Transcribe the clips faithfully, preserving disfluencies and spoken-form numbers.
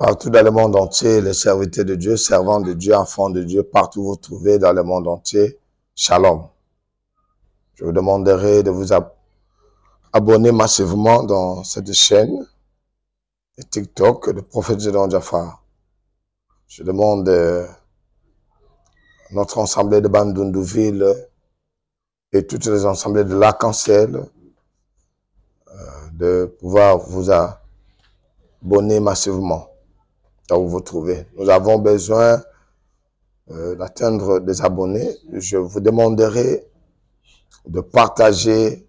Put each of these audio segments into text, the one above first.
Partout dans le monde entier, les serviteurs de Dieu, servants de Dieu, enfants de Dieu, partout où vous trouvez dans le monde entier, shalom. Je vous demanderai de vous ab abonner massivement dans cette chaîne de TikTok, le prophète Gédéon Diafar. Je demande euh, à notre assemblée de Bandundouville et toutes les assemblées de l'Arc-en-Ciel euh, de pouvoir vous abonner massivement là où vous vous trouvez. Nous avons besoin euh, d'atteindre des abonnés. Je vous demanderai de partager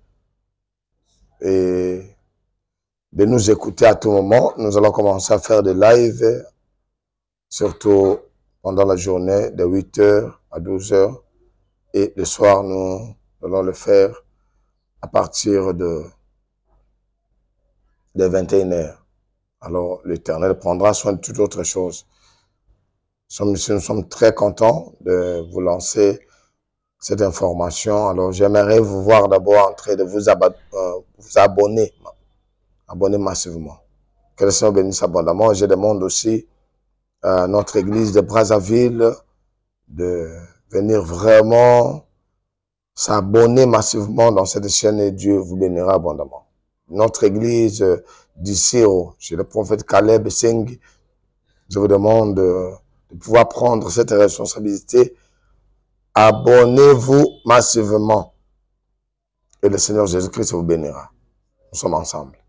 et de nous écouter à tout moment. Nous allons commencer à faire des lives, surtout pendant la journée, de huit heures à douze heures. Et le soir, nous allons le faire à partir de, de vingt et une heures. Alors, l'Éternel prendra soin de toute autre chose. Nous sommes, nous sommes très contents de vous lancer cette information. Alors, j'aimerais vous voir d'abord en train de vous, euh, vous abonner, abonner massivement. Que le Seigneur bénisse abondamment. Je demande aussi à notre église de Brazzaville de venir vraiment s'abonner massivement dans cette chaîne et Dieu vous bénira abondamment. Notre église d'ici, chez le prophète Caleb Singh, je vous demande de pouvoir prendre cette responsabilité. Abonnez-vous massivement et le Seigneur Jésus-Christ vous bénira. Nous sommes ensemble.